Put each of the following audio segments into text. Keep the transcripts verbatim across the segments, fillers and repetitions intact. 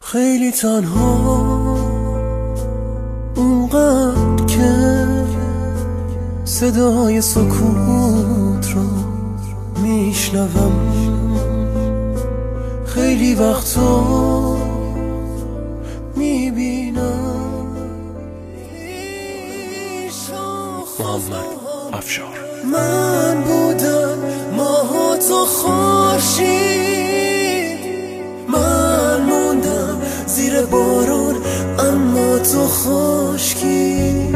خیلی تنها اونقدر که صدای سکوت رو میشنوم، خیلی وقتا میبینم. محمد افشار. من بودم ماها تو خورشید، من موندم زیر بارون اما تو خشکی.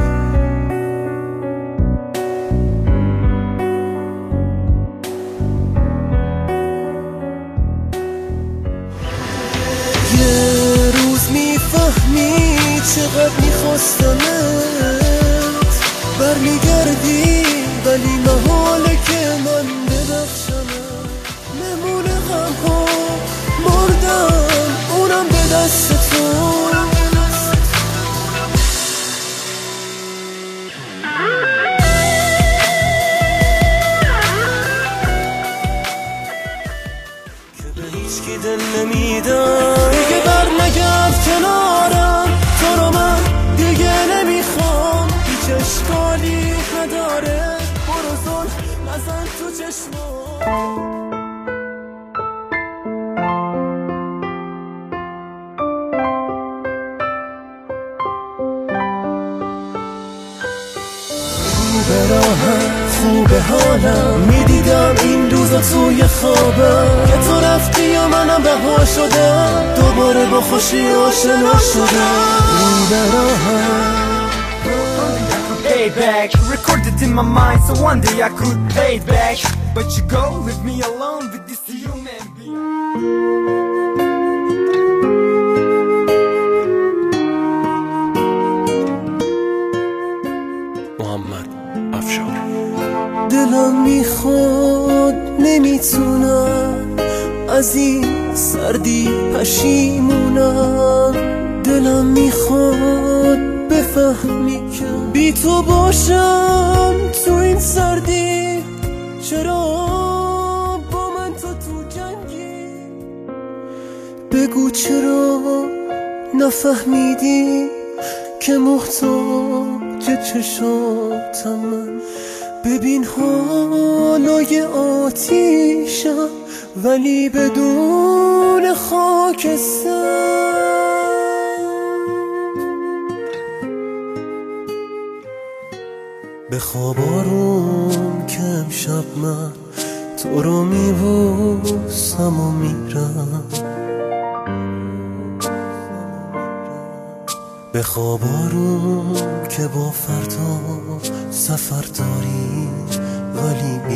یه روز میفهمی چقدر میخواستمت، برمیگردی ولی محاله که من ببخشمت. نمونه غم ها مردم اونم به دست تو. که به هیچ کی دل نمیدم، دیگه بر نگرد کنارم، تو رو من دیگه نمیخوام. هیچ اشکالی نداره، برو زل نزن تو چشمام. به راهم خوبه حالم، میدیدم این روزا توی خوابم که تو رفتی و منم رها شدم، دوباره با خوشی آشنا شدم. به راهم Pay back, recorded in my mind so one day I could pay back. But you go, leave me alone with this human being. محمد افشار. دلم میخواد نمیتونم از این سردی پشیمونم، دلم میخواد بفهمی که بی تو باشم تو این سردی. چرا با من تو تو جنگی؟ بگو چرا نفهمیدی که محتاج چشاتم من. ببین حالای آتیشم ولی بدون خاکستر. بخواب آروم که امشب من تو رو میبوسم و میرم. بخواب آروم که با فردا سفر داری ولی